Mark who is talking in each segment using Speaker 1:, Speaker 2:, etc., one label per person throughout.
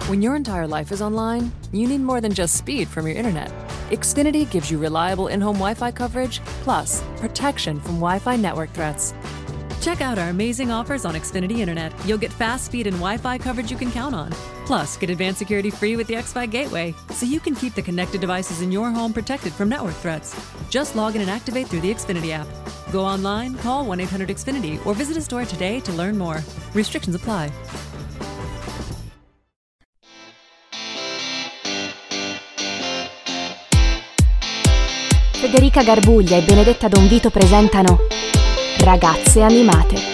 Speaker 1: When your entire life is online, you need more than just speed from your internet. Xfinity gives you reliable in-home Wi-Fi coverage, plus protection from Wi-Fi network threats. Check out our amazing offers on Xfinity Internet. You'll get fast speed and Wi-Fi coverage you can count on. Plus, get advanced security free with the X-Fi Gateway, so you can keep the connected devices in your home protected from network threats. Just log in and activate through the Xfinity app. Go online, call 1-800-XFINITY, or visit a store today to learn more. Restrictions apply.
Speaker 2: Federica Garbuglia e Benedetta Don Vito presentano Ragazze Animate.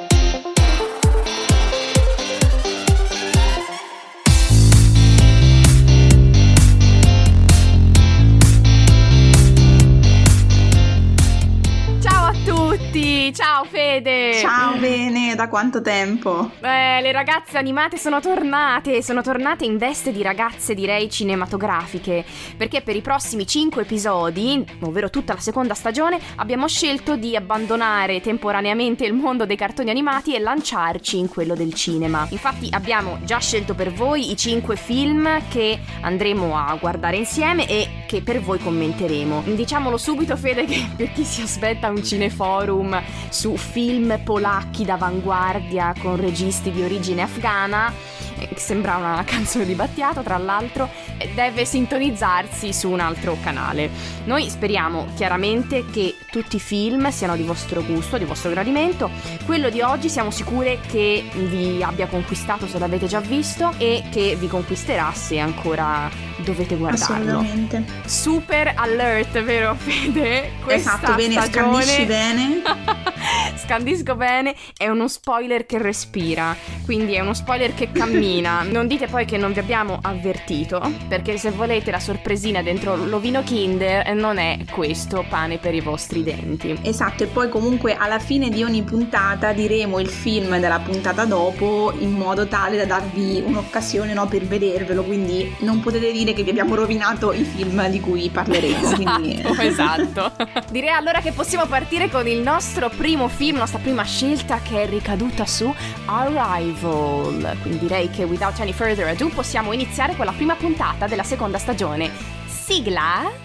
Speaker 3: Ciao Fede!
Speaker 4: Ciao Bene, da quanto tempo?
Speaker 3: Le ragazze animate sono tornate in veste di ragazze, direi, cinematografiche, perché per i prossimi 5 episodi, ovvero tutta la seconda stagione, abbiamo scelto di abbandonare temporaneamente il mondo dei cartoni animati e lanciarci in quello del cinema. Infatti abbiamo già scelto per voi i 5 film che andremo a guardare insieme e che per voi commenteremo. Diciamolo subito, Fede, che per chi si aspetta un cineforum su film polacchi d'avanguardia con registi di origine afghana, che sembra una canzone di Battiato tra l'altro, deve sintonizzarsi su un altro canale. Noi speriamo chiaramente che tutti i film siano di vostro gusto, di vostro gradimento. Quello di oggi siamo sicure che vi abbia conquistato se l'avete già visto e che vi conquisterà se ancora dovete guardarlo.
Speaker 4: Assolutamente.
Speaker 3: Super alert, vero Fede?
Speaker 4: Esatto, bene, scandisci bene.
Speaker 3: Scandisco bene, è uno spoiler che respira, quindi è uno spoiler che cammina. Non dite poi che non vi abbiamo avvertito, perché se volete la sorpresina dentro l'ovino Kinder non è questo pane per i vostri denti.
Speaker 4: Esatto, e poi comunque alla fine di ogni puntata diremo il film della puntata dopo, in modo tale da darvi un'occasione, no, per vedervelo, quindi non potete dire che vi abbiamo rovinato i film di cui parleremo.
Speaker 3: Esatto. Direi allora che possiamo partire con il nostro primo film, la nostra prima scelta, che è ricaduta su Arrival. Quindi direi che without any further ado possiamo iniziare con la prima puntata della seconda stagione. Sigla!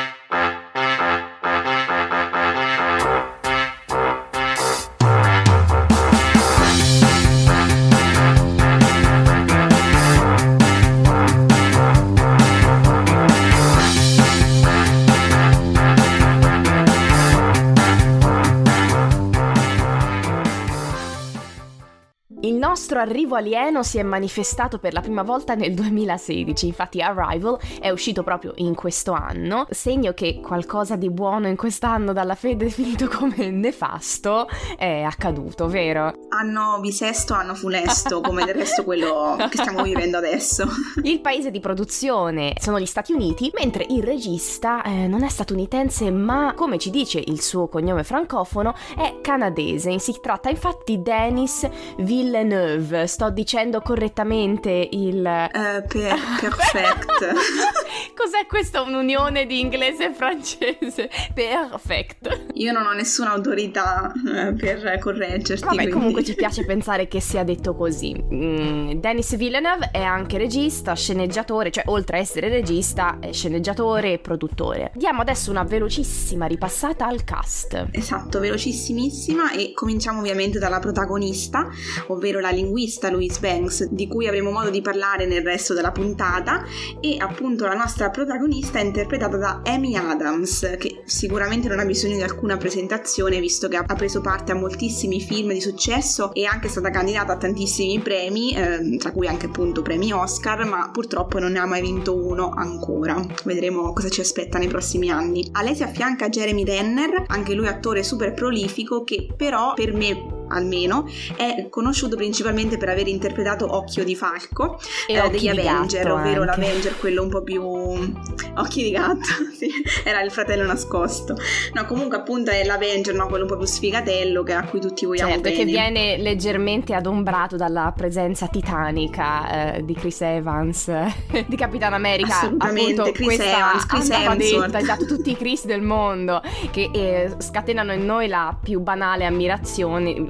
Speaker 3: Il nostro arrivo alieno si è manifestato per la prima volta nel 2016, infatti Arrival è uscito proprio in questo anno, segno che qualcosa di buono in quest'anno dalla Fede definito come nefasto è accaduto, vero?
Speaker 4: Anno bisesto, anno funesto, come del resto quello che stiamo vivendo adesso.
Speaker 3: Il paese di produzione sono gli Stati Uniti, mentre il regista non è statunitense, ma come ci dice il suo cognome francofono è canadese. Si tratta infatti di Denis Villeneuve. Sto dicendo correttamente il... perfect. Cos'è questa un'unione di inglese e francese? Perfect.
Speaker 4: Io non ho nessuna autorità per correggerti.
Speaker 3: Vabbè,
Speaker 4: quindi...
Speaker 3: comunque ci piace pensare che sia detto così. Denis Villeneuve è anche regista, sceneggiatore, cioè oltre a essere regista è sceneggiatore e produttore. Diamo adesso una velocissima ripassata al cast.
Speaker 4: Esatto, velocissimissima, e cominciamo ovviamente dalla protagonista, ovvero la linguista Louise Banks, di cui avremo modo di parlare nel resto della puntata. E appunto la nostra protagonista è interpretata da Amy Adams, che sicuramente non ha bisogno di alcuna presentazione, visto che ha preso parte a moltissimi film di successo e è anche stata candidata a tantissimi premi, tra cui anche appunto premi Oscar, ma purtroppo non ne ha mai vinto uno ancora. Vedremo cosa ci aspetta nei prossimi anni. A lei si affianca Jeremy Renner, anche lui attore super prolifico, che però per me almeno è conosciuto principalmente per aver interpretato Occhio di Falco degli Avenger, ovvero
Speaker 3: anche
Speaker 4: l'Avenger quello un po' più occhi di gatto, sì, era il fratello nascosto. No, comunque appunto è l'Avenger, no, quello un po' più sfigatello, a cui tutti vogliamo bene.
Speaker 3: Che viene leggermente adombrato dalla presenza titanica di Chris Evans, di Capitan America.
Speaker 4: Assolutamente,
Speaker 3: appunto,
Speaker 4: Chris Evans,
Speaker 3: esatto, tutti i Chris del mondo che scatenano in noi la più banale ammirazione,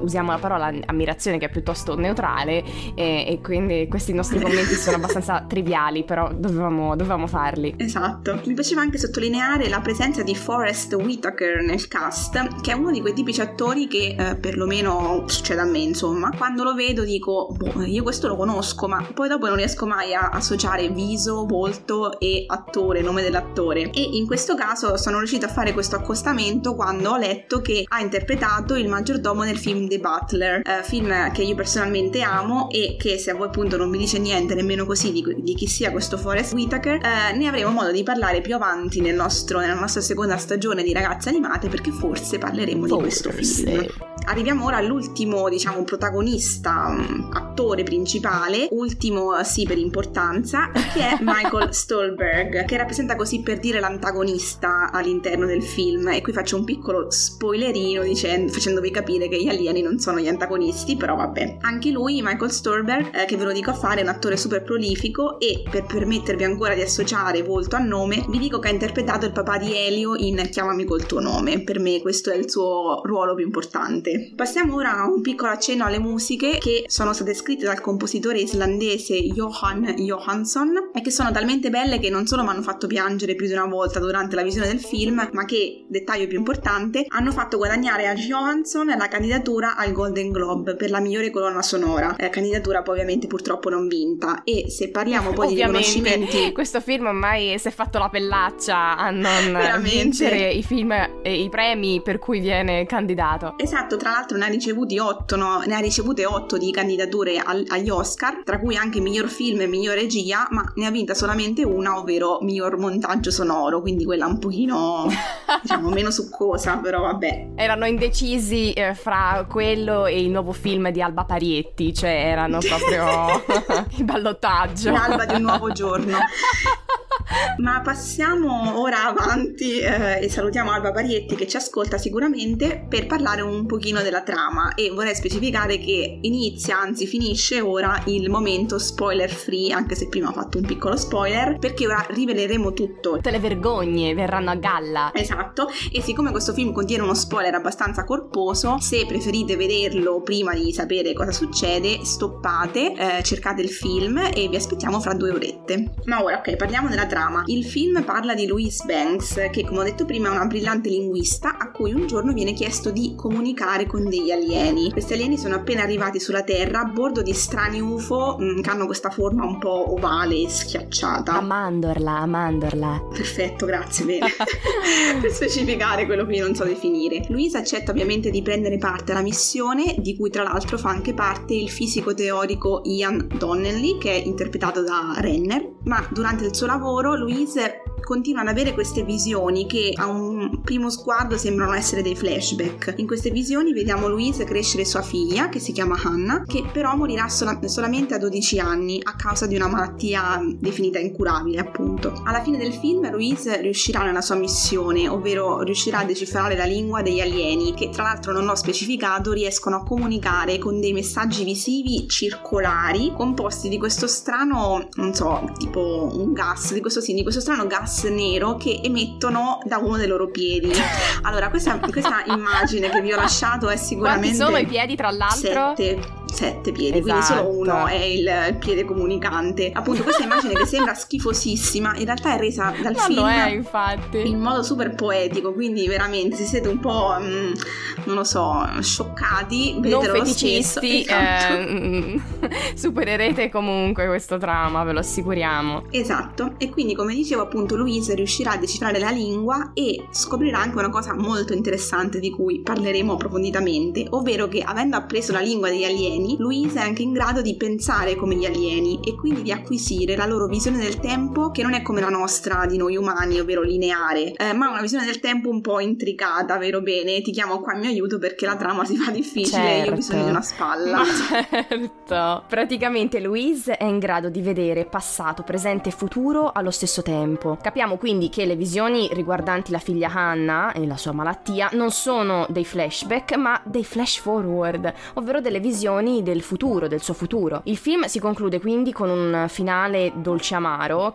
Speaker 3: usiamo la parola ammirazione, che è piuttosto neutrale, e quindi questi nostri commenti sono abbastanza triviali, però dovevamo farli.
Speaker 4: Esatto. Mi piaceva anche sottolineare la presenza di Forest Whitaker nel cast, che è uno di quei tipici attori che perlomeno succede a me, insomma, quando lo vedo dico io questo lo conosco, ma poi dopo non riesco mai a associare viso, volto e attore, nome dell'attore, e in questo caso sono riuscita a fare questo accostamento quando ho letto che ha interpretato il maggiordomo nel film The Butler, film che io personalmente amo e che, se a voi appunto non vi dice niente nemmeno così di chi sia questo Forest Whitaker, ne avremo modo di parlare più avanti nella nostra seconda stagione di Ragazze Animate, perché forse parleremo di questo film. Arriviamo ora all'ultimo, diciamo, protagonista, attore principale, ultimo sì per importanza, che è Michael Stuhlbarg, che rappresenta, così per dire, l'antagonista all'interno del film. E qui faccio un piccolo spoilerino facendovi capire che gli alieni non sono gli antagonisti, però vabbè. Anche lui, Michael Stuhlbarg, che ve lo dico a fare, è un attore super prolifico, e per permettervi ancora di associare volto a nome, vi dico che ha interpretato il papà di Elio in Chiamami col tuo nome. Per me questo è il suo ruolo più importante. Passiamo ora a un piccolo accenno alle musiche, che sono state scritte dal compositore islandese Jóhann Jóhannsson e che sono talmente belle che non solo mi hanno fatto piangere più di una volta durante la visione del film, ma che, dettaglio più importante, hanno fatto guadagnare a Jóhannsson la candidatura al Golden Globe per la migliore colonna sonora, candidatura poi ovviamente purtroppo non vinta. E se parliamo poi di riconoscimenti,
Speaker 3: questo film ormai si è fatto la pellaccia a non vincere i film e i premi per cui viene candidato.
Speaker 4: Esatto, tra l'altro ne ha ricevute 8 di candidature agli Oscar, tra cui anche miglior film e miglior regia, ma ne ha vinta solamente una, ovvero miglior montaggio sonoro, quindi quella un pochino diciamo meno succosa, però vabbè.
Speaker 3: Erano indecisi fra quello e il nuovo film di Alba Parietti, cioè erano proprio il ballottaggio.
Speaker 4: L'alba di un nuovo giorno. Ma passiamo ora avanti e salutiamo Alba Parietti, che ci ascolta sicuramente, per parlare un pochino della trama. E vorrei specificare che inizia, anzi finisce ora, il momento spoiler free, anche se prima ho fatto un piccolo spoiler, perché ora riveleremo tutto.
Speaker 3: Tutte le vergogne verranno a galla.
Speaker 4: Esatto. E siccome questo film contiene uno spoiler abbastanza corposo, se preferite vederlo prima di sapere cosa succede, stoppate, cercate il film e vi aspettiamo fra 2 orette. Ma ora, ok, parliamo della trama. Il film parla di Louise Banks, che, come ho detto prima, è una brillante linguista a cui un giorno viene chiesto di comunicare con degli alieni. Questi alieni sono appena arrivati sulla Terra a bordo di strani UFO che hanno questa forma un po' ovale e schiacciata.
Speaker 2: Amandorla.
Speaker 4: Perfetto, grazie, bene. Per specificare quello che io non so definire. Louise accetta ovviamente di prendere parte alla missione, di cui tra l'altro fa anche parte il fisico teorico Ian Donnelly, che è interpretato da Renner, ma durante il suo lavoro Louise continua ad avere queste visioni che a un primo sguardo sembrano essere dei flashback. In queste visioni vediamo Louise crescere sua figlia, che si chiama Hannah, che però morirà solamente a 12 anni a causa di una malattia definita incurabile, appunto. Alla fine del film Louise riuscirà nella sua missione, ovvero riuscirà a decifrare la lingua degli alieni, che tra l'altro, non ho specificato, riescono a comunicare con dei messaggi visivi circolari composti di questo strano, non so, tipo un gas, di questo strano gas nero che emettono da uno dei loro piedi. Allora, questa immagine che vi ho lasciato è sicuramente...
Speaker 3: Quanti sono i piedi, tra l'altro?
Speaker 4: 7 piedi,
Speaker 3: esatto.
Speaker 4: Quindi solo uno è il piede comunicante. Appunto, questa immagine che sembra schifosissima in realtà è resa dal film
Speaker 3: lo è, infatti,
Speaker 4: in modo super poetico, quindi veramente se siete un po' non lo so, scioccati, vedetelo lo stesso. Esatto.
Speaker 3: Supererete comunque questo dramma, ve lo assicuriamo.
Speaker 4: Esatto. E quindi, come dicevo, appunto, Louise riuscirà a decifrare la lingua e scoprirà anche una cosa molto interessante di cui parleremo approfonditamente, ovvero che, avendo appreso la lingua degli alieni, Louise è anche in grado di pensare come gli alieni e quindi di acquisire la loro visione del tempo, che non è come la nostra di noi umani, ovvero lineare, ma una visione del tempo un po' intricata, vero bene? Ti chiamo qua in mio aiuto perché la trama si fa difficile, certo. E io ho bisogno di una spalla.
Speaker 3: Certo. Praticamente Louise è in grado di vedere passato, presente e futuro allo stesso tempo. Capiamo quindi che le visioni riguardanti la figlia Hannah e la sua malattia non sono dei flashback, ma dei flash forward, ovvero delle visioni del futuro, del suo futuro. Il film si conclude quindi con un finale dolce amaro che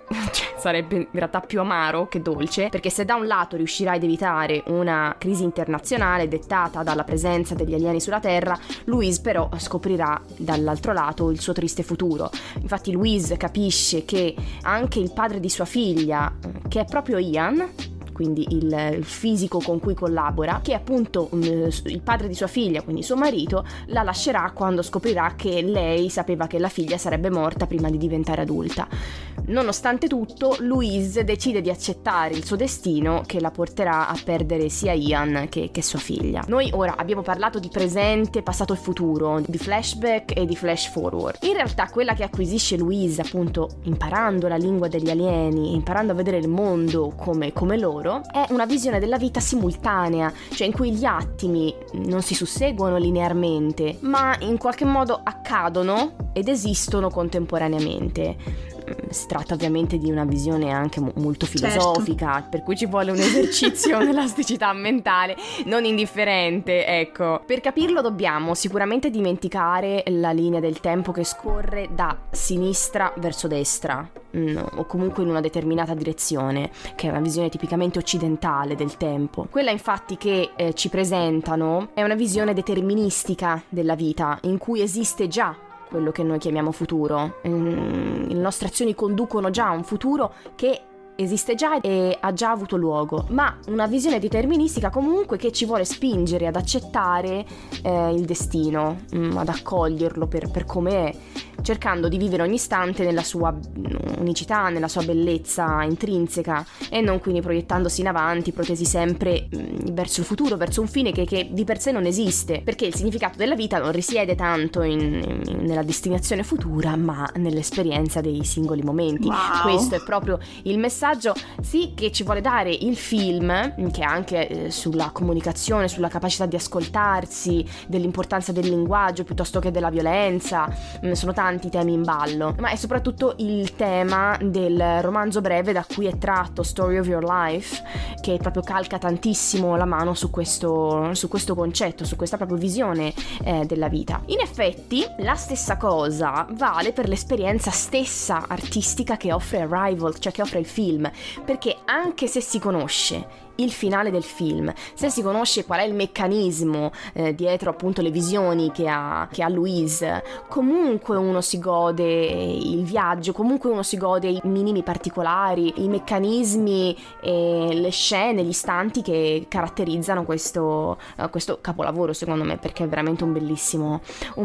Speaker 3: sarebbe in realtà più amaro che dolce, perché se da un lato riuscirà ad evitare una crisi internazionale dettata dalla presenza degli alieni sulla Terra, Louise però scoprirà dall'altro lato il suo triste futuro. Infatti Louise capisce che anche il padre di sua figlia, che è proprio Ian, quindi il fisico con cui collabora, che è appunto il padre di sua figlia, quindi suo marito, la lascerà quando scoprirà che lei sapeva che la figlia sarebbe morta prima di diventare adulta. Nonostante tutto, Louise decide di accettare il suo destino, che la porterà a perdere sia Ian che sua figlia. Noi ora abbiamo parlato di presente, passato e futuro, di flashback e di flash forward. In realtà quella che acquisisce Louise, appunto imparando la lingua degli alieni, imparando a vedere il mondo come loro, è una visione della vita simultanea, cioè in cui gli attimi non si susseguono linearmente, ma in qualche modo accadono ed esistono contemporaneamente. Si tratta ovviamente di una visione anche molto filosofica, certo, per cui ci vuole un esercizio nell'elasticità mentale non indifferente, ecco. Per capirlo dobbiamo sicuramente dimenticare la linea del tempo che scorre da sinistra verso destra, o comunque in una determinata direzione, che è una visione tipicamente occidentale del tempo. Quella infatti che ci presentano è una visione deterministica della vita, in cui esiste già quello che noi chiamiamo futuro. Le nostre azioni conducono già a un futuro che esiste già e ha già avuto luogo, ma una visione deterministica comunque che ci vuole spingere ad accettare il destino, ad accoglierlo per come è, cercando di vivere ogni istante nella sua unicità, nella sua bellezza intrinseca, e non quindi proiettandosi in avanti, protesi sempre verso il futuro, verso un fine che di per sé non esiste, perché il significato della vita non risiede tanto nella destinazione futura, ma nell'esperienza dei singoli momenti.
Speaker 4: Wow.
Speaker 3: Questo è proprio il messaggio, sì, che ci vuole dare il film, che anche sulla comunicazione, sulla capacità di ascoltarsi, dell'importanza del linguaggio piuttosto che della violenza. Sono tanti temi in ballo, ma è soprattutto il tema del romanzo breve da cui è tratto Story of Your Life, che proprio calca tantissimo la mano su questo concetto, su questa proprio visione della vita. In effetti la stessa cosa vale per l'esperienza stessa artistica che offre Arrival, cioè che offre il film, perché anche se si conosce il finale del film, se si conosce qual è il meccanismo dietro appunto le visioni che ha Louise, comunque uno si gode il viaggio, comunque uno si gode i minimi particolari, i meccanismi e le scene, gli istanti che caratterizzano questo capolavoro, secondo me, perché è veramente un bellissimo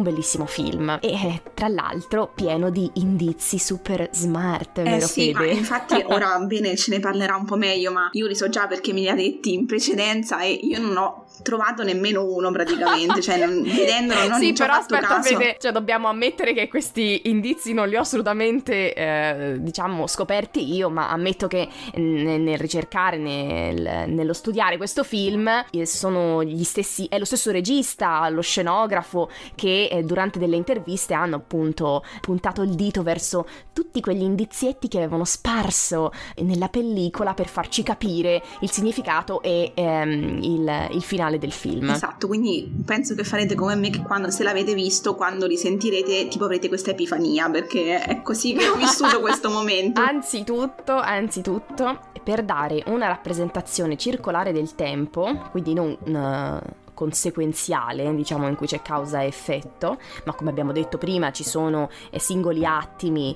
Speaker 3: film, e tra l'altro pieno di indizi super smart, vero
Speaker 4: sì,
Speaker 3: Fede?
Speaker 4: Ma infatti ora bene ce ne parlerà un po' meglio, ma io li so già perché me li ha detti in precedenza e io non ho trovato nemmeno uno praticamente, cioè vedendolo non
Speaker 3: sì,
Speaker 4: ci ho
Speaker 3: però
Speaker 4: fatto
Speaker 3: aspetta,
Speaker 4: caso.
Speaker 3: Fede, cioè dobbiamo ammettere che questi indizi non li ho assolutamente diciamo scoperti io, ma ammetto che nel ricercare, nello studiare questo film sono gli stessi, è lo stesso regista, lo scenografo, che durante delle interviste hanno appunto puntato il dito verso tutti quegli indizietti che avevano sparso nella pellicola per farci capire il significato e il finale del film.
Speaker 4: Esatto, quindi penso che farete come me, che se l'avete visto, quando li sentirete tipo avrete questa epifania, perché è così che ho vissuto questo momento.
Speaker 3: Anzitutto, per dare una rappresentazione circolare del tempo, quindi non conseguenziale, diciamo, in cui c'è causa e effetto, ma come abbiamo detto prima ci sono singoli attimi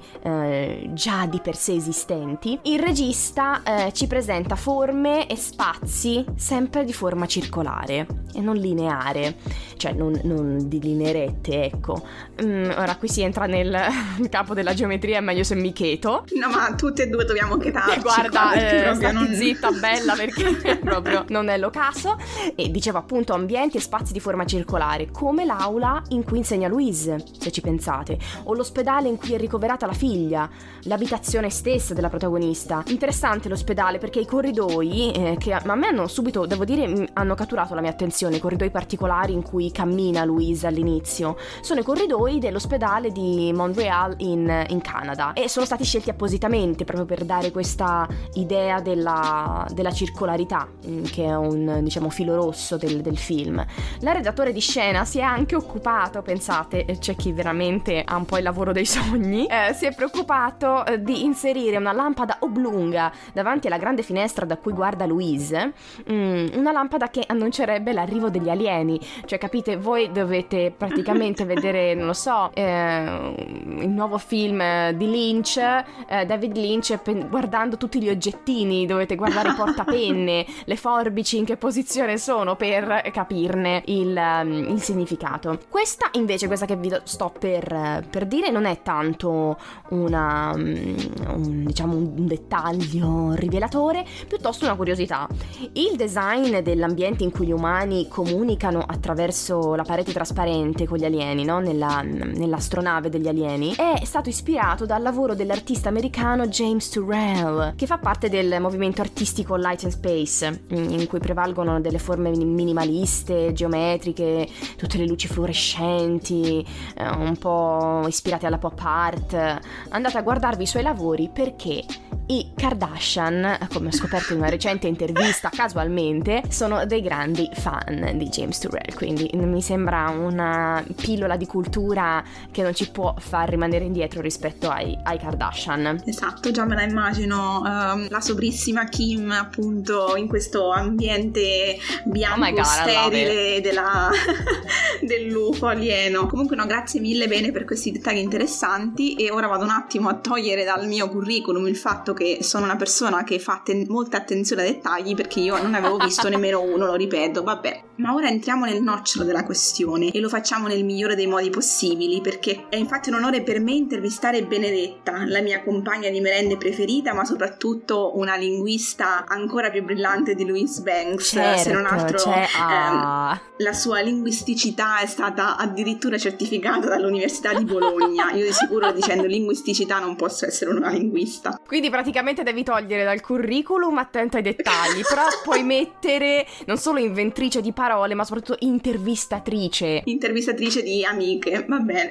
Speaker 3: già di per sé esistenti, il regista ci presenta forme e spazi sempre di forma circolare e non lineare, cioè non di linearette, ecco. Ora qui si entra nel campo della geometria, è meglio se mi cheto.
Speaker 4: No, ma tutte e due dobbiamo chetarci.
Speaker 3: Guarda, stati
Speaker 4: non...
Speaker 3: zitta, bella, perché proprio non è lo caso. E dicevo appunto ambienti e spazi di forma circolare, come l'aula in cui insegna Louise, se ci pensate, o l'ospedale in cui è ricoverata la figlia, l'abitazione stessa della protagonista. Interessante l'ospedale, perché i corridoi che a me hanno subito, devo dire, hanno catturato la mia attenzione, i corridoi particolari in cui cammina Louise all'inizio, sono i corridoi dell'ospedale di Montreal in Canada, e sono stati scelti appositamente proprio per dare questa idea della circolarità, che è un, diciamo, filo rosso del film. film. La redattore di scena si è anche occupato, pensate, c'è chi veramente ha un po' il lavoro dei sogni, si è preoccupato di inserire una lampada oblunga davanti alla grande finestra da cui guarda Louise, una lampada che annuncerebbe l'arrivo degli alieni. Cioè, capite, voi dovete praticamente vedere, non lo so, il nuovo film di Lynch, David Lynch, guardando tutti gli oggettini, dovete guardare i portapenne, le forbici in che posizione sono per capirne il significato. Questa che vi sto per dire non è tanto un dettaglio rivelatore, piuttosto una curiosità. Il design dell'ambiente in cui gli umani comunicano attraverso la parete trasparente con gli alieni, no? Nell'astronave degli alieni, è stato ispirato dal lavoro dell'artista americano James Turrell, che fa parte del movimento artistico Light and Space, in cui prevalgono delle forme minimaliste, geometriche, tutte le luci fluorescenti, un po' ispirate alla pop art. Andate a guardarvi i suoi lavori, perché i Kardashian, come ho scoperto in una recente intervista casualmente, sono dei grandi fan di James Turrell, quindi mi sembra una pillola di cultura che non ci può far rimanere indietro rispetto ai Kardashian.
Speaker 4: Esatto, già me la immagino, la sobrissima Kim appunto in questo ambiente bianco sterile dell'UFO alieno. Comunque no, grazie mille Bene per questi dettagli interessanti, e ora vado un attimo a togliere dal mio curriculum il fatto che sono una persona che fa molta attenzione ai dettagli, perché io non avevo visto nemmeno uno, lo ripeto, vabbè. Ma ora entriamo nel nocciolo della questione, e lo facciamo nel migliore dei modi possibili, perché è infatti un onore per me intervistare Benedetta, la mia compagna di merende preferita, ma soprattutto una linguista ancora più brillante di Louise Banks.
Speaker 3: Certo,
Speaker 4: se non altro la sua linguisticità è stata addirittura certificata dall'Università di Bologna. Io di sicuro, dicendo linguisticità, non posso essere una linguista.
Speaker 3: Quindi praticamente devi togliere dal curriculum attento ai dettagli, però puoi mettere non solo inventrice di parole, ma soprattutto intervistatrice
Speaker 4: di amiche, va bene.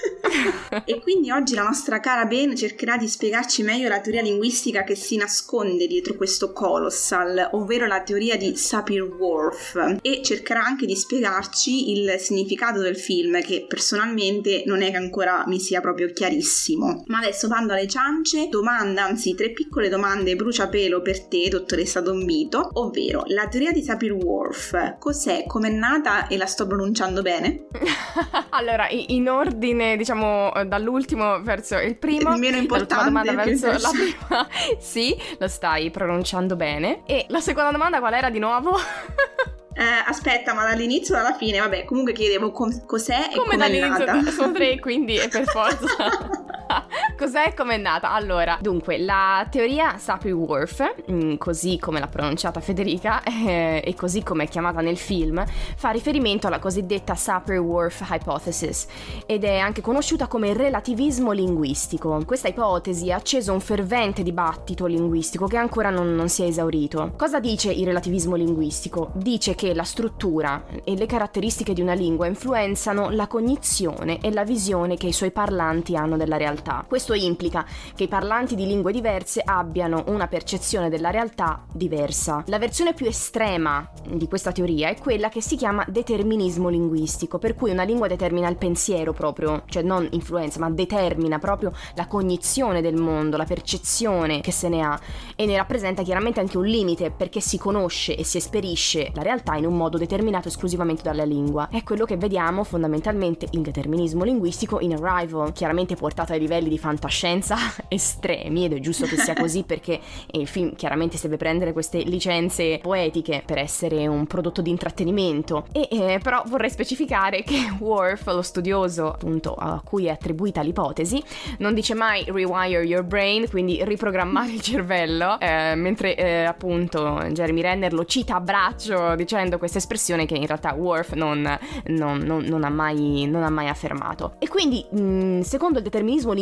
Speaker 4: E quindi oggi la nostra cara Ben cercherà di spiegarci meglio la teoria linguistica che si nasconde dietro questo colossal, ovvero la teoria di Sapir-Whorf, e cercherà anche di spiegarci il significato del film, che personalmente non è che ancora mi sia proprio chiarissimo. Ma adesso, bando alle ciance, anzi 3 piccole domande bruciapelo per te, dottoressa Don Vito, ovvero la teoria di Sapir-Whorf, cos'è, com'è nata, e la sto pronunciando bene?
Speaker 3: Allora, in ordine, diciamo, dall'ultimo verso il primo,
Speaker 4: il meno importante,
Speaker 3: domanda verso la prima. Sì, lo stai pronunciando bene. E la seconda domanda qual era di nuovo?
Speaker 4: Aspetta, ma dall'inizio o dalla fine? Vabbè, comunque chiedevo cos'è e com'è nata.
Speaker 3: Sono 3, quindi è per forza. Cos'è e com'è nata? Allora, dunque, la teoria Sapir-Whorf, così come l'ha pronunciata Federica e così come è chiamata nel film, fa riferimento alla cosiddetta Sapir-Whorf Hypothesis, ed è anche conosciuta come relativismo linguistico. Questa ipotesi ha acceso un fervente dibattito linguistico che ancora non si è esaurito. Cosa dice il relativismo linguistico? Dice che la struttura e le caratteristiche di una lingua influenzano la cognizione e la visione che i suoi parlanti hanno della realtà. Questo implica che i parlanti di lingue diverse abbiano una percezione della realtà diversa. La versione più estrema di questa teoria è quella che si chiama determinismo linguistico, per cui una lingua determina il pensiero proprio, cioè non influenza, ma determina proprio la cognizione del mondo, la percezione che se ne ha, e ne rappresenta chiaramente anche un limite, perché si conosce e si esperisce la realtà in un modo determinato esclusivamente dalla lingua. È quello che vediamo fondamentalmente il determinismo linguistico in Arrival, chiaramente portato ai livelli di fantascienza estremi, ed è giusto che sia così perché il film chiaramente si deve prendere queste licenze poetiche per essere un prodotto di intrattenimento. Però vorrei specificare che Worf, lo studioso appunto a cui è attribuita l'ipotesi, non dice mai rewire your brain, quindi riprogrammare il cervello, mentre appunto Jeremy Renner lo cita a braccio dicendo questa espressione che in realtà Worf non ha mai affermato. E quindi secondo il determinismo linguistico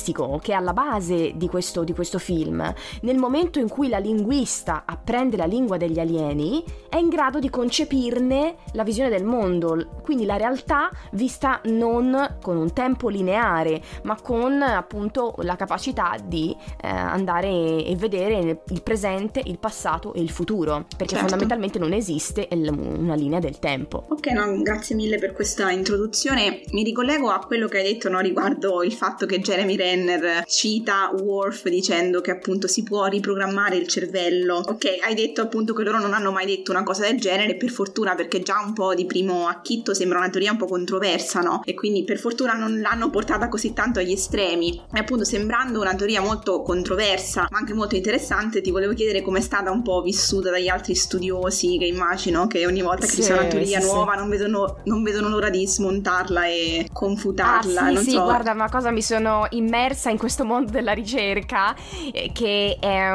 Speaker 3: linguistico che è alla base di questo film, nel momento in cui la linguista apprende la lingua degli alieni, è in grado di concepirne la visione del mondo, quindi la realtà vista non con un tempo lineare, ma con appunto la capacità di andare e vedere il presente, il passato e il futuro, perché fondamentalmente non esiste una linea del tempo.
Speaker 4: Ok, no, grazie mille per questa introduzione. Mi ricollego a quello che hai detto, no, riguardo il fatto che Jeremy Renner cita Worf dicendo che appunto si può riprogrammare il cervello. Ok, hai detto appunto che loro non hanno mai detto una cosa del genere, per fortuna, perché già un po' di primo acchitto sembra una teoria un po' controversa, no? E quindi per fortuna non l'hanno portata così tanto agli estremi. E appunto, sembrando una teoria molto controversa ma anche molto interessante, ti volevo chiedere com'è stata un po' vissuta dagli altri studiosi, che immagino che ogni volta che ci sia una teoria nuova non vedono l'ora di smontarla e confutarla.
Speaker 3: Guarda, una cosa, mi sono immersa in questo mondo della ricerca che è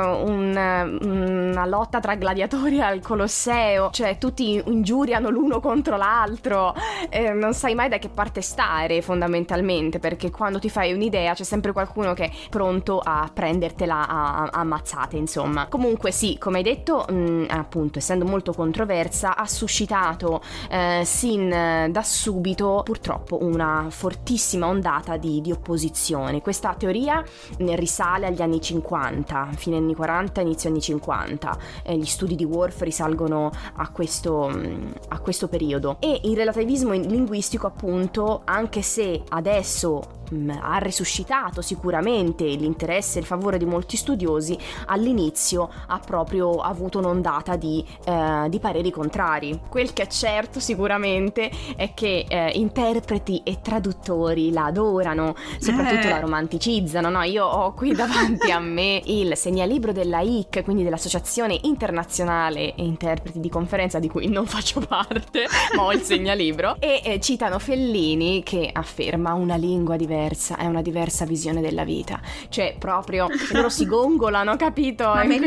Speaker 3: una lotta tra gladiatori al Colosseo, cioè tutti ingiuriano l'uno contro l'altro, non sai mai da che parte stare fondamentalmente, perché quando ti fai un'idea c'è sempre qualcuno che è pronto a prendertela a ammazzate, insomma. Comunque sì, come hai detto, appunto, essendo molto controversa, ha suscitato sin da subito purtroppo una fortissima ondata di opposizione. Questa teoria risale agli anni 50, fine anni 40, inizio anni 50. Gli studi di Worf risalgono a questo periodo, e il relativismo linguistico, appunto, anche se adesso ha risuscitato sicuramente l'interesse e il favore di molti studiosi, all'inizio ha proprio avuto un'ondata di pareri contrari. Quel che è certo sicuramente è che interpreti e traduttori la adorano, soprattutto la romanticizzano, no? Io ho qui davanti a me il segnalibro della IC, quindi dell'Associazione Internazionale e Interpreti di Conferenza, di cui non faccio parte, ma ho il segnalibro, e citano Fellini che afferma: una lingua diversa è una diversa visione della vita. Cioè proprio loro si gongolano, capito?
Speaker 4: Ma me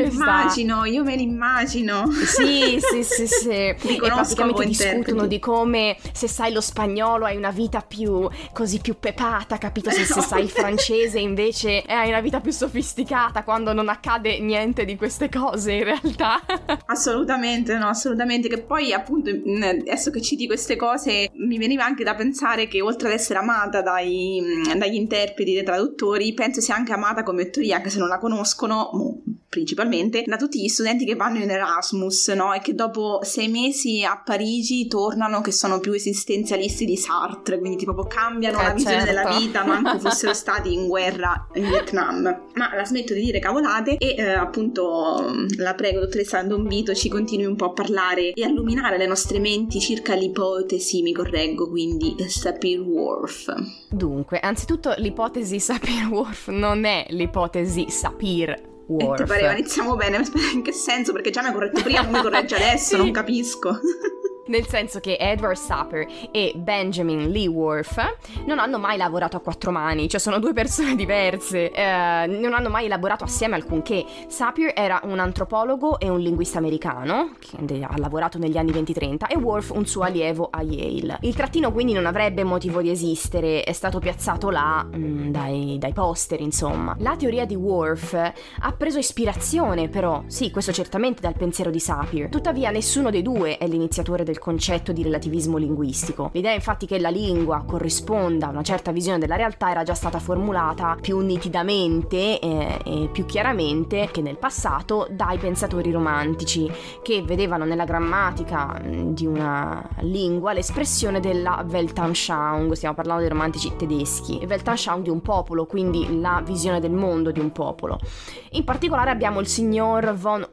Speaker 4: io me l'immagino.
Speaker 3: Sì. E praticamente discutono di come se sai lo spagnolo hai una vita più pepata, capito? Se sai il francese invece hai una vita più sofisticata, quando non accade niente di queste cose in realtà.
Speaker 4: Assolutamente, che poi appunto adesso che citi queste cose mi veniva anche da pensare che oltre ad essere amata dagli interpreti, dai traduttori, penso sia anche amata come teoria, anche se non la conoscono principalmente, da tutti gli studenti che vanno in Erasmus, no? E che dopo 6 mesi a Parigi tornano che sono più esistenzialisti di Sartre, quindi proprio cambiano la visione della vita, manco fossero stati in guerra in Vietnam. Ma la smetto di dire cavolate e appunto la prego, dottoressa Don Vito, ci continui un po' a parlare e a illuminare le nostre menti circa l'ipotesi, mi correggo, quindi Sapir-Whorf.
Speaker 3: Dunque, anzitutto l'ipotesi Sapir-Whorf non è l'ipotesi Sapir-Whorf.
Speaker 4: E ti pareva, iniziamo bene, in che senso? Perché già mi ha corretto prima, mi corregge adesso, sì. Non capisco.
Speaker 3: Nel senso che Edward Sapir e Benjamin Lee Worf non hanno mai lavorato a quattro mani, cioè sono due persone diverse, non hanno mai elaborato assieme alcunché. Sapir era un antropologo e un linguista americano che ha lavorato negli anni 20-30 e Worf un suo allievo a Yale. Il trattino quindi non avrebbe motivo di esistere, è stato piazzato là dai poster, insomma. La teoria di Worf ha preso ispirazione però, sì, questo certamente, dal pensiero di Sapir. Tuttavia nessuno dei due è l'iniziatore del concetto di relativismo linguistico. L'idea infatti che la lingua corrisponda a una certa visione della realtà era già stata formulata più nitidamente e più chiaramente che nel passato dai pensatori romantici, che vedevano nella grammatica di una lingua l'espressione della Weltanschauung. Stiamo parlando dei romantici tedeschi, e Weltanschauung di un popolo, quindi la visione del mondo di un popolo. In particolare abbiamo il signor von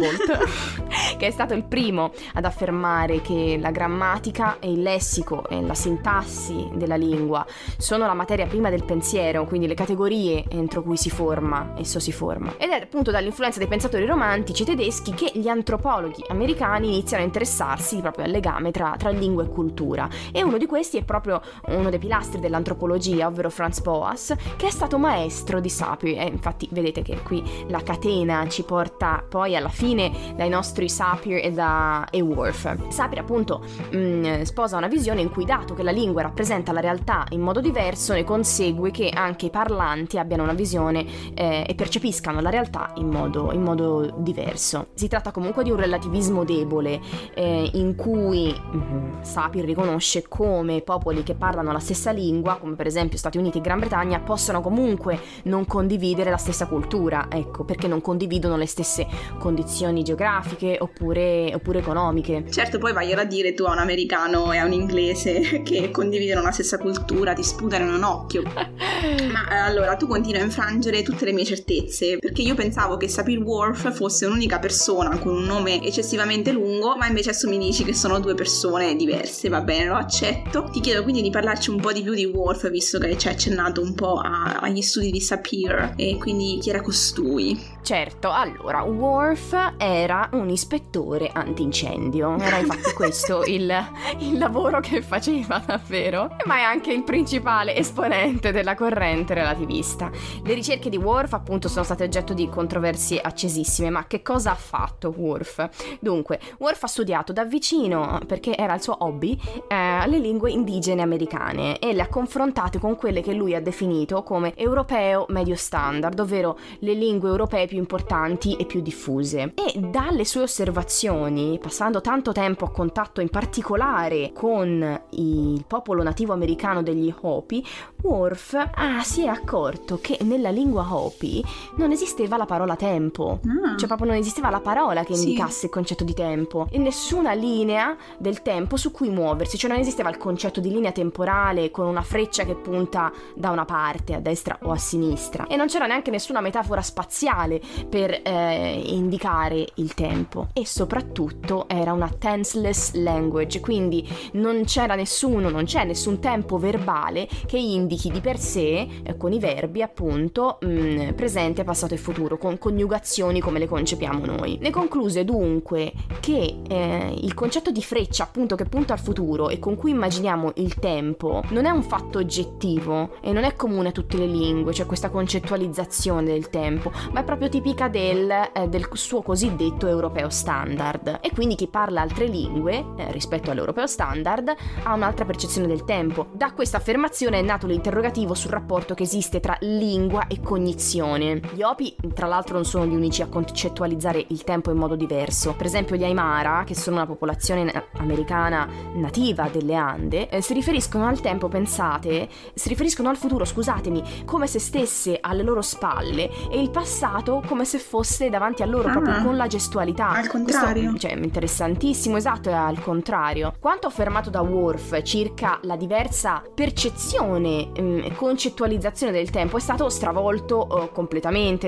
Speaker 3: Humboldt che è stato il primo ad affermare che la grammatica e il lessico e la sintassi della lingua sono la materia prima del pensiero, quindi le categorie entro cui esso si forma. Ed è appunto dall'influenza dei pensatori romantici tedeschi che gli antropologhi americani iniziano a interessarsi proprio al legame tra lingua e cultura, e uno di questi è proprio uno dei pilastri dell'antropologia, ovvero Franz Boas, che è stato maestro di Sapir. E infatti vedete che qui la catena ci porta poi alla fine dai nostri Sapir e Worf. Sapir appunto sposa una visione in cui, dato che la lingua rappresenta la realtà in modo diverso, ne consegue che anche i parlanti abbiano una visione e percepiscano la realtà in modo diverso. Si tratta comunque di un relativismo debole in cui Sapir riconosce come popoli che parlano la stessa lingua, come per esempio Stati Uniti e Gran Bretagna, possono comunque non condividere la stessa cultura, ecco, perché non condividono le stesse condizioni geografiche oppure economiche.
Speaker 4: Certo, poi vai a dire tu a un americano e a un inglese che condividono la stessa cultura, ti sputano in un occhio. Ma allora tu continui a infrangere tutte le mie certezze, perché io pensavo che Sapir Whorf fosse un'unica persona con un nome eccessivamente lungo, ma invece adesso mi dici che sono due persone diverse. Va bene, lo accetto. Ti chiedo quindi di parlarci un po' di più di Whorf, visto che ci hai accennato un po' agli studi di Sapir, e quindi chi era costui?
Speaker 3: Certo, allora, Whorf era un ispettore antincendio, era infatti questo il lavoro che faceva davvero, ma è anche il principale esponente della corrente relativista. Le ricerche di Whorf appunto sono state oggetto di controversie accesissime, ma che cosa ha fatto Whorf? Dunque, Whorf ha studiato da vicino, perché era il suo hobby, le lingue indigene americane e le ha confrontate con quelle che lui ha definito come europeo medio standard, ovvero le lingue europee più importanti e più diffuse. E dalle sue osservazioni, passando tanto tempo a contatto in particolare con il popolo nativo americano degli Hopi, Whorf si è accorto che nella lingua Hopi non esisteva la parola tempo, cioè proprio non esisteva la parola che indicasse il concetto di tempo e nessuna linea del tempo su cui muoversi, cioè non esisteva il concetto di linea temporale con una freccia che punta da una parte, a destra o a sinistra, e non c'era neanche nessuna metafora spaziale per indicare il tempo, e soprattutto era una tenseless language, quindi non c'è nessun tempo verbale che indichi di per sé con i verbi appunto presente, passato e futuro, con coniugazioni come le concepiamo noi. Ne concluse dunque che il concetto di freccia appunto che punta al futuro e con cui immaginiamo il tempo non è un fatto oggettivo e non è comune a tutte le lingue, cioè questa concettualizzazione del tempo, ma è proprio tipica del suo cosiddetto europeo standard, e quindi chi parla altre lingue rispetto all'europeo standard ha un'altra percezione del tempo. Da questa affermazione è nato l'interrogativo sul rapporto che esiste tra lingua e cognizione. Gli Hopi tra l'altro non sono gli unici a concettualizzare il tempo in modo diverso. Per esempio gli Aymara, che sono una popolazione americana nativa delle Ande, si riferiscono al futuro, come se stesse alle loro spalle e il passato come se fosse davanti a loro, proprio con la gestualità.
Speaker 4: Al contrario.
Speaker 3: Questo, cioè, interessantissimo, esatto, è al contrario. Quanto affermato da Whorf circa la diversa percezione e concettualizzazione del tempo è stato stravolto completamente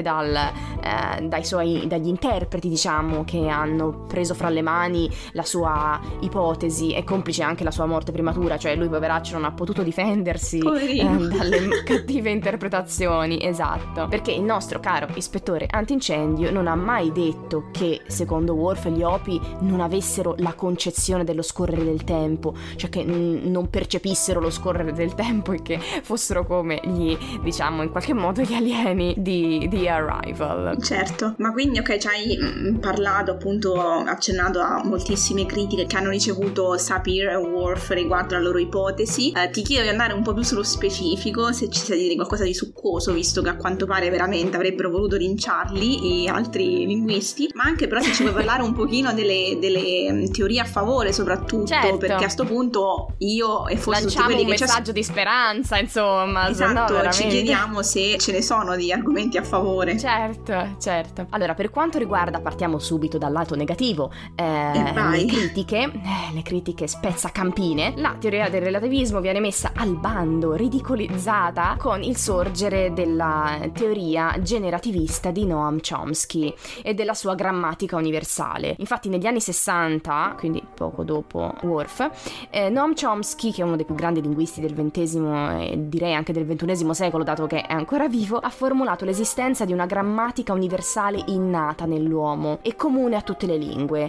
Speaker 3: dagli interpreti, diciamo, che hanno preso fra le mani la sua ipotesi, e complice anche la sua morte prematura, cioè lui poveraccio non ha potuto difendersi dalle cattive interpretazioni, esatto, perché il nostro caro ispettore antincendio non ha mai detto che secondo Whorf gli Hopi non avessero la concezione dello scorrere del tempo, cioè che non percepissero lo scorrere del tempo e che fossero come diciamo in qualche modo gli alieni di Arrival.
Speaker 4: Certo, ma quindi ok, ci hai parlato, appunto accennato a moltissime critiche che hanno ricevuto Sapir e Whorf riguardo la loro ipotesi. Ti chiedo di andare un po' più sullo specifico, se ci sai dire qualcosa di succoso, visto che a quanto pare veramente avrebbero voluto linciarli e altri linguisti, ma anche però se ci puoi parlare un pochino delle teorie a favore soprattutto, certo, perché a sto punto io e forse
Speaker 3: lanciamo
Speaker 4: tutti quelli
Speaker 3: un messaggio di speranza, insomma.
Speaker 4: Esatto,
Speaker 3: no,
Speaker 4: ci chiediamo se ce ne sono di argomenti a favore.
Speaker 3: Certo. Allora, per quanto riguarda, partiamo subito dal lato negativo, le critiche spezzacampine, la teoria del relativismo viene messa al bando, ridicolizzata con il sorgere della teoria generativista di Noam Chomsky e della sua grammatica universale. Infatti negli anni 60, quindi poco dopo Whorf, Noam Chomsky, che è uno dei più grandi linguisti del XX e direi anche del XXI secolo, dato che è ancora vivo, ha formulato l'esistenza di una grammatica universale innata nell'uomo e comune a tutte le lingue.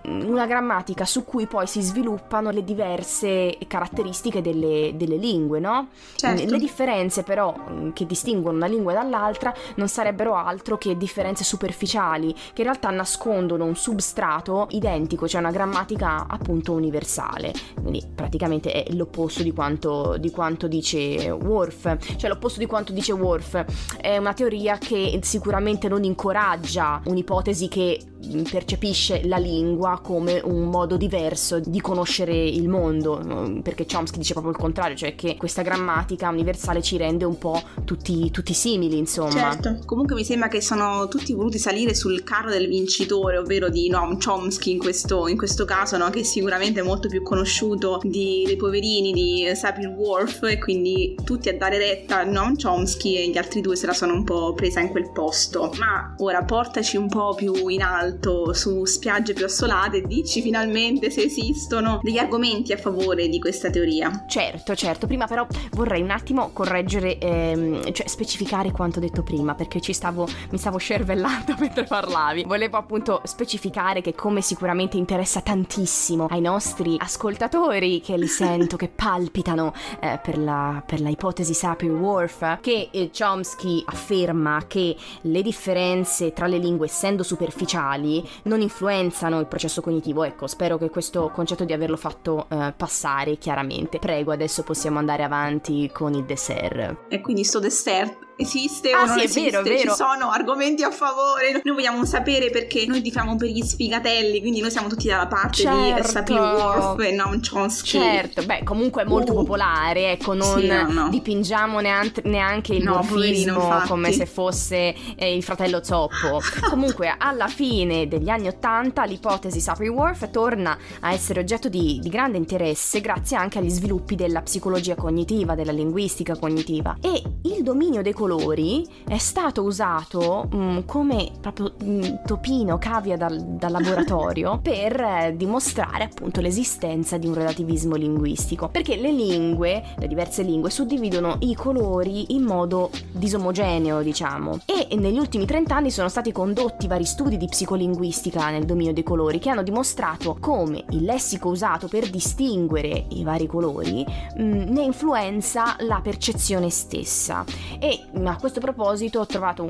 Speaker 3: una grammatica su cui poi si sviluppano le diverse caratteristiche delle lingue, no?
Speaker 4: Certo.
Speaker 3: Le differenze però che distinguono una lingua dall'altra non sarebbero altro che differenze superficiali, che in realtà nascondono un substrato identico, cioè una grammatica appunto universale. Quindi praticamente è l'opposto di quanto dice Worf. Cioè l'opposto di quanto dice Worf è una teoria che sicuramente non incoraggia un'ipotesi che percepisce la lingua come un modo diverso di conoscere il mondo, perché Chomsky dice proprio il contrario, cioè che questa grammatica universale ci rende un po' tutti simili, insomma.
Speaker 4: Certo. Comunque mi sembra che sono tutti voluti salire sul carro del vincitore, ovvero di Noam Chomsky in questo caso, no? Che sicuramente è molto più conosciuto dei poverini di Sapir-Whorf, e quindi tutti a dare retta a Noam Chomsky e gli altri due se la sono un po' presa in quel posto. Ma ora portaci un po' più in alto, su spiagge più assolate, e dici finalmente se esistono degli argomenti a favore di questa teoria.
Speaker 3: Certo, prima però vorrei un attimo correggere, cioè specificare quanto detto prima, perché mi stavo scervellando mentre parlavi. Volevo appunto specificare che, come sicuramente interessa tantissimo ai nostri ascoltatori, che li sento che palpitano per la ipotesi Sapir-Whorf, che Chomsky afferma che le differenze tra le lingue, essendo superficiali, non influenzano il processo cognitivo. Ecco, spero che questo concetto di averlo fatto passare chiaramente. Prego, adesso possiamo andare avanti con il dessert.
Speaker 4: E quindi sto dessert esiste o non
Speaker 3: sì,
Speaker 4: esiste?
Speaker 3: È vero.
Speaker 4: Ci sono argomenti a favore. Noi vogliamo sapere, perché noi tifiamo per gli sfigatelli, quindi noi siamo tutti dalla parte di Sapir-Whorf e Noam Chomsky.
Speaker 3: Certo, comunque è molto popolare, ecco, non dipingiamo neanche il morfismo come se fosse il fratello zoppo. Comunque alla fine degli anni '80 l'ipotesi Sapir-Whorf torna a essere oggetto di grande interesse, grazie anche agli sviluppi della psicologia cognitiva, della linguistica cognitiva, e il dominio dei colori è stato usato come proprio topino, cavia dal laboratorio per dimostrare appunto l'esistenza di un relativismo linguistico, perché le diverse lingue suddividono i colori in modo disomogeneo, diciamo, e negli ultimi 30 anni sono stati condotti vari studi di psicolinguistica nel dominio dei colori, che hanno dimostrato come il lessico usato per distinguere i vari colori ne influenza la percezione stessa. E a questo proposito ho trovato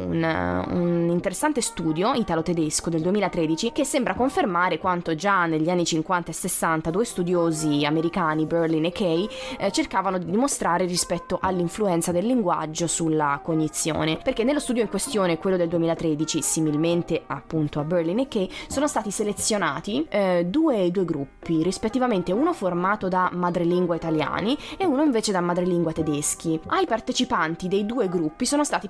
Speaker 3: un interessante studio italo-tedesco del 2013 che sembra confermare quanto già negli anni 50 e 60 due studiosi americani, Berlin e Kay, cercavano di dimostrare rispetto all'influenza del linguaggio sulla cognizione, perché nello studio in questione, quello del 2013, similmente appunto a Berlin e Kay, sono stati selezionati due gruppi, rispettivamente uno formato da madrelingua italiani e uno invece da madrelingua tedeschi. Ai partecipanti dei due gruppi sono state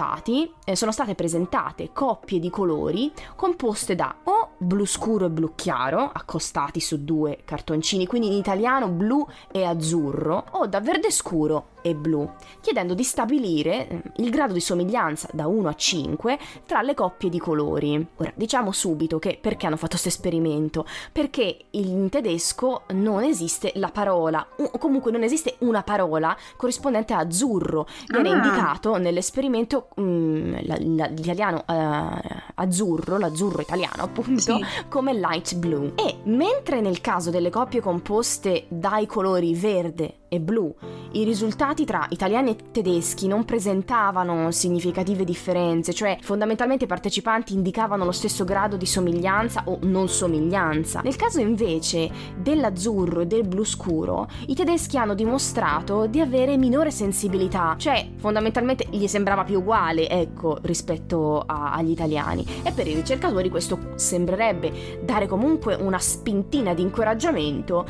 Speaker 3: presentate coppie di colori composte da o blu scuro e blu chiaro, accostati su due cartoncini, quindi in italiano blu e azzurro, o da verde scuro e blu, chiedendo di stabilire il grado di somiglianza da 1 a 5 tra le coppie di colori. Ora, diciamo subito che perché hanno fatto questo esperimento? Perché in tedesco non esiste la parola, o comunque non esiste una parola corrispondente a azzurro. Viene indicato nell'esperimento l'italiano azzurro, l'azzurro italiano appunto, come light blue. E mentre nel caso delle coppie composte dai colori verde e blu, i risultati tra italiani e tedeschi non presentavano significative differenze, cioè fondamentalmente i partecipanti indicavano lo stesso grado di somiglianza o non somiglianza. Nel caso invece dell'azzurro e del blu scuro, i tedeschi hanno dimostrato di avere minore sensibilità, cioè fondamentalmente gli sembrava più uguale, ecco, rispetto agli italiani. E per i ricercatori questo sembrerebbe dare comunque una spintina di incoraggiamento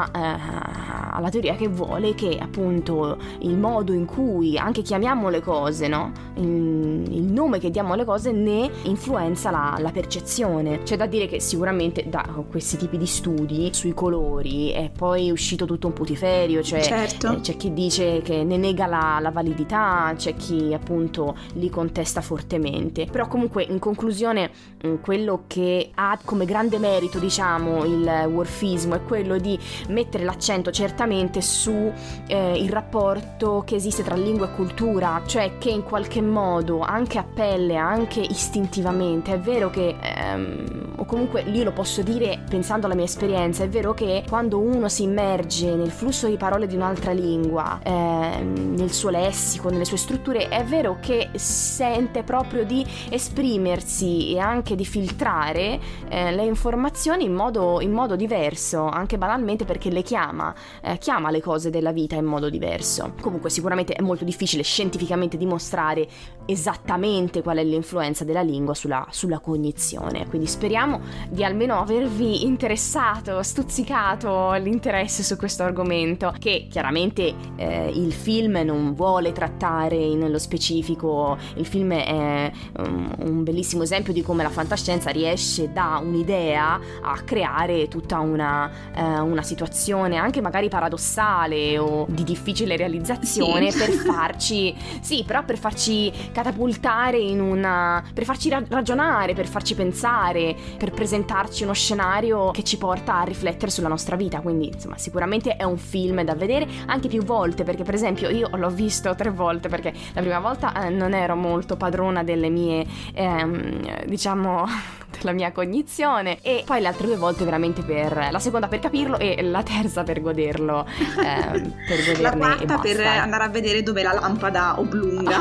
Speaker 3: alla teoria che vuole che appunto il modo in cui anche chiamiamo le cose, no? Il nome che diamo alle cose ne influenza la percezione. C'è da dire che sicuramente da questi tipi di studi sui colori è poi uscito tutto un putiferio, cioè c'è chi dice che ne nega la validità, c'è chi appunto li contesta fortemente. Però comunque in conclusione quello che ha come grande merito, diciamo, il Whorfismo è quello di mettere l'accento certamente su il rapporto che esiste tra lingua e cultura, cioè che in qualche modo anche a pelle, anche istintivamente, è vero che o comunque io lo posso dire pensando alla mia esperienza, è vero che quando uno si immerge nel flusso di parole di un'altra lingua, nel suo lessico, nelle sue strutture, è vero che sente proprio di esprimersi e anche di filtrare le informazioni in modo diverso, anche banalmente perché le chiama le cose della vita in modo diverso. Comunque sicuramente è molto difficile scientificamente dimostrare esattamente qual è l'influenza della lingua sulla cognizione, quindi speriamo di almeno avervi interessato, stuzzicato l'interesse su questo argomento, che chiaramente il film non vuole trattare nello specifico. Il film è un bellissimo esempio di come la fantascienza riesce da un'idea a creare tutta una situazione anche magari paradossale o di difficile realizzazione, per farci catapultare per farci ragionare, per farci pensare, per presentarci uno scenario che ci porta a riflettere sulla nostra vita. Quindi insomma sicuramente è un film da vedere anche più volte, perché per esempio io l'ho visto 3 volte, perché la prima volta non ero molto padrona delle mie della mia cognizione, e poi le altre 2 volte veramente la seconda per capirlo e la terza per goderlo, per goderne,
Speaker 4: la quarta
Speaker 3: e basta.
Speaker 4: Per andare a vedere dove la lampada oblunga.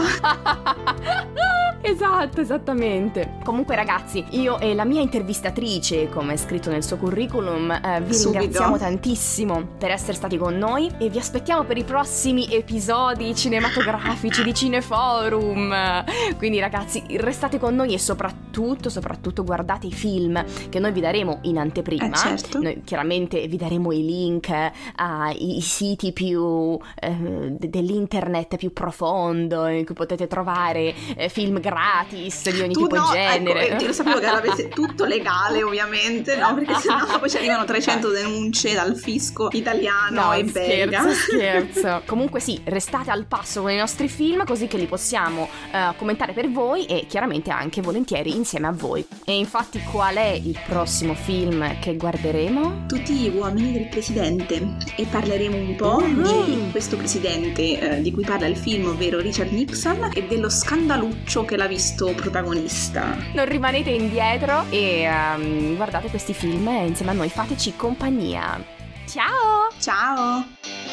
Speaker 3: Esatto, esattamente. Comunque ragazzi, io e la mia intervistatrice, come è scritto nel suo curriculum, vi ringraziamo tantissimo per essere stati con noi e vi aspettiamo per i prossimi episodi cinematografici di Cineforum. Quindi ragazzi, restate con noi e soprattutto guardate i film che noi vi daremo in anteprima.
Speaker 4: Certo.
Speaker 3: Noi chiaramente vi daremo i link ai siti più dell'internet più profondo, in cui potete trovare film gratis di ogni tipo e genere.
Speaker 4: Ecco, io sapevo che avesse tutto legale, ovviamente, no? Perché sennò poi ci arrivano 300 denunce dal fisco italiano e belga.
Speaker 3: Scherzo. Comunque sì, restate al passo con i nostri film, così che li possiamo commentare per voi e chiaramente anche volentieri insieme a voi. E infatti qual è il prossimo film che guarderemo?
Speaker 4: Tutti gli uomini del presidente, e parleremo un po' di questo presidente di cui parla il film, ovvero Richard Nixon, e dello scandaluccio che l'ha visto protagonista.
Speaker 3: Non rimanete indietro e guardate questi film insieme a noi, fateci compagnia. Ciao!
Speaker 4: Ciao!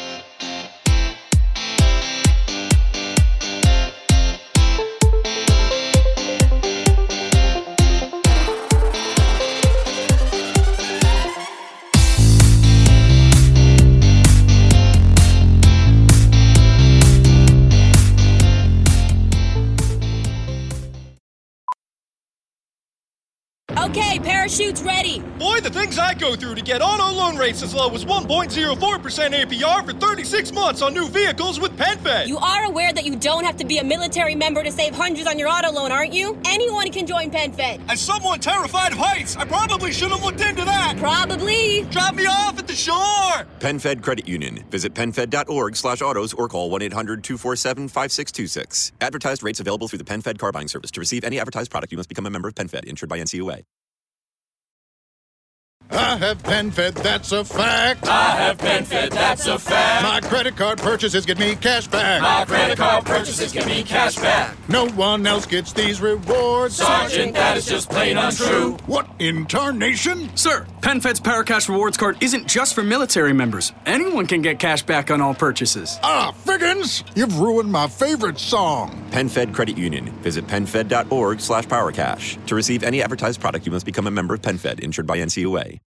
Speaker 5: Okay, parachutes ready.
Speaker 6: Boy, the things I go through to get auto loan rates as low as 1.04% APR for 36 months on new vehicles with PenFed.
Speaker 5: You are aware that you don't have to be a military member to save hundreds on your auto loan, aren't you? Anyone can join PenFed.
Speaker 6: As someone terrified of heights, I probably should have looked into that.
Speaker 5: Probably.
Speaker 6: Drop me off at the shore.
Speaker 7: PenFed Credit Union. Visit PenFed.org/autos or call 1-800-247-5626. Advertised rates available through the PenFed car buying service. To receive any advertised product, you must become a member of PenFed, insured by NCUA.
Speaker 8: I have PenFed, that's a fact.
Speaker 9: I have PenFed, that's a fact.
Speaker 8: My credit card purchases get me cash back.
Speaker 9: My credit card purchases get me cash back.
Speaker 8: No one else gets these rewards.
Speaker 9: Sergeant, that is just plain untrue.
Speaker 8: What in tarnation?
Speaker 10: Sir, PenFed's Paracash Rewards Card isn't just for military members. Anyone can get cash back on all purchases.
Speaker 8: Ah, Figgins, you've ruined my favorite song.
Speaker 7: PenFed Credit Union. Visit PenFed.org/PowerCash. To receive any advertised product, you must become a member of PenFed, insured by NCUA.